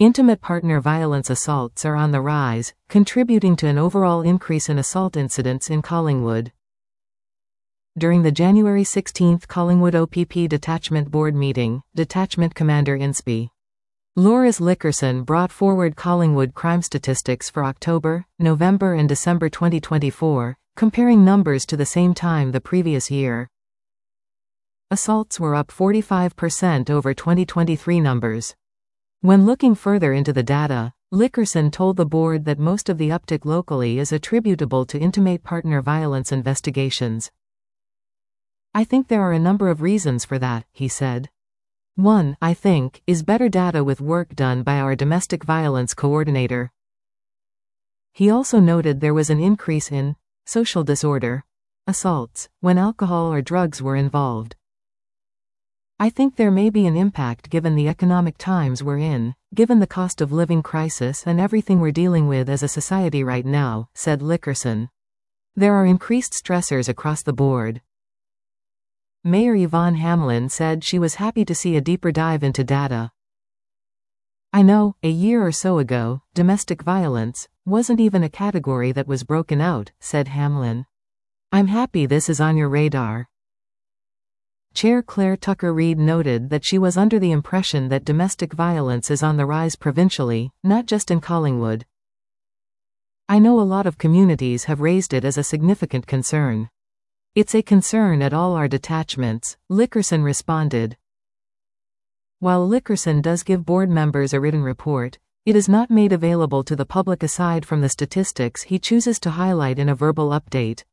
Intimate partner violence assaults are on the rise, contributing to an overall increase in assault incidents in Collingwood. During the January 16 Collingwood OPP Detachment Board meeting, Detachment Commander Inspy Loris Lickerson brought forward Collingwood crime statistics for October, November and December 2024, comparing numbers to the same time the previous year. Assaults were up 45% over 2023 numbers. When looking further into the data, Lickerson told the board that most of the uptick locally is attributable to intimate partner violence investigations. "I think there are a number of reasons for that," he said. "One, I think, is better data with work done by our domestic violence coordinator." He also noted there was an increase in social disorder assaults when alcohol or drugs were involved. "I think there may be an impact given the economic times we're in, given the cost of living crisis and everything we're dealing with as a society right now," said Lickerson. "There are increased stressors across the board." Mayor Yvonne Hamlin said she was happy to see a deeper dive into data. "I know, a year or so ago, domestic violence wasn't even a category that was broken out," said Hamlin. "I'm happy this is on your radar." Chair Claire Tucker-Reid noted that she was under the impression that domestic violence is on the rise provincially, not just in Collingwood. "I know a lot of communities have raised it as a significant concern. It's a concern at all our detachments," Lickerson responded. While Lickerson does give board members a written report, it is not made available to the public aside from the statistics he chooses to highlight in a verbal update.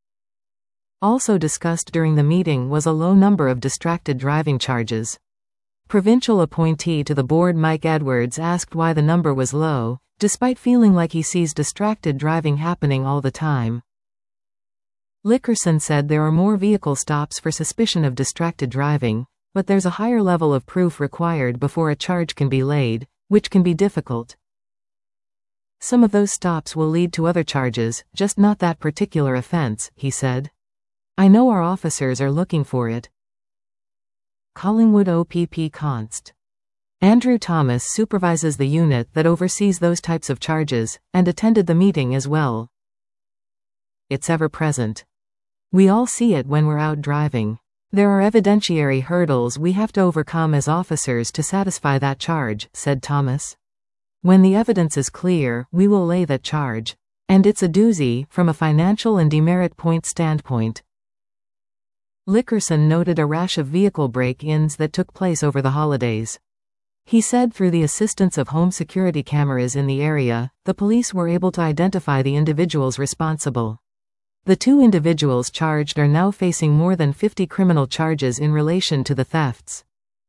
Also discussed during the meeting was a low number of distracted driving charges. Provincial appointee to the board Mike Edwards asked why the number was low, despite feeling like he sees distracted driving happening all the time. Lickerson said there are more vehicle stops for suspicion of distracted driving, but there's a higher level of proof required before a charge can be laid, which can be difficult. "Some of those stops will lead to other charges, just not that particular offense," he said. "I know our officers are looking for it." Collingwood OPP Const. Andrew Thomas supervises the unit that oversees those types of charges, and attended the meeting as well. "It's ever present. We all see it when we're out driving. There are evidentiary hurdles we have to overcome as officers to satisfy that charge," said Thomas. "When the evidence is clear, we will lay that charge. And it's a doozy, from a financial and demerit point standpoint." Lickerson noted a rash of vehicle break-ins that took place over the holidays. He said through the assistance of home security cameras in the area, the police were able to identify the individuals responsible. The two individuals charged are now facing more than 50 criminal charges in relation to the thefts.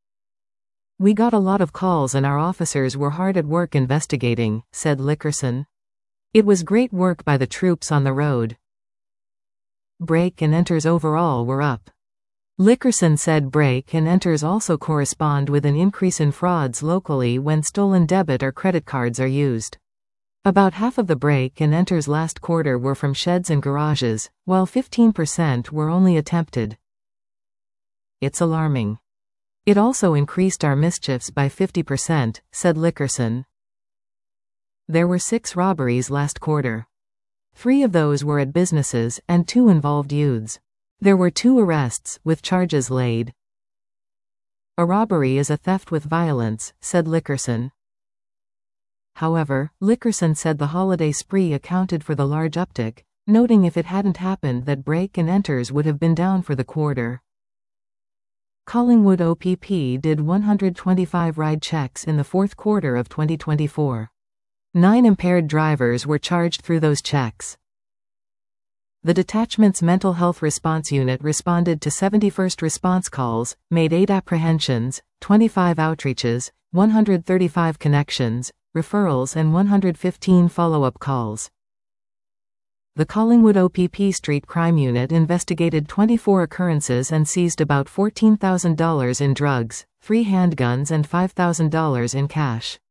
"We got a lot of calls and our officers were hard at work investigating," said Lickerson. "It was great work by the troops on the road." Break and enters overall were up. Lickerson said break and enters also correspond with an increase in frauds locally when stolen debit or credit cards are used. About half of the break and enters last quarter were from sheds and garages, while 15% were only attempted. "It's alarming. It also increased our mischiefs by 50%, said Lickerson. There were 6 robberies last quarter. 3 of those were at businesses, and 2 involved youths. There were 2 arrests, with charges laid. A robbery is a theft with violence, said Lickerson. However, Lickerson said the holiday spree accounted for the large uptick, noting if it hadn't happened that break and enters would have been down for the quarter. Collingwood OPP did 125 ride checks in the fourth quarter of 2024. 9 impaired drivers were charged through those checks. The detachment's mental health response unit responded to 71st response calls, made 8 apprehensions, 25 outreaches, 135 connections, referrals and 115 follow-up calls. The Collingwood OPP Street Crime Unit investigated 24 occurrences and seized about $14,000 in drugs, 3 handguns and $5,000 in cash.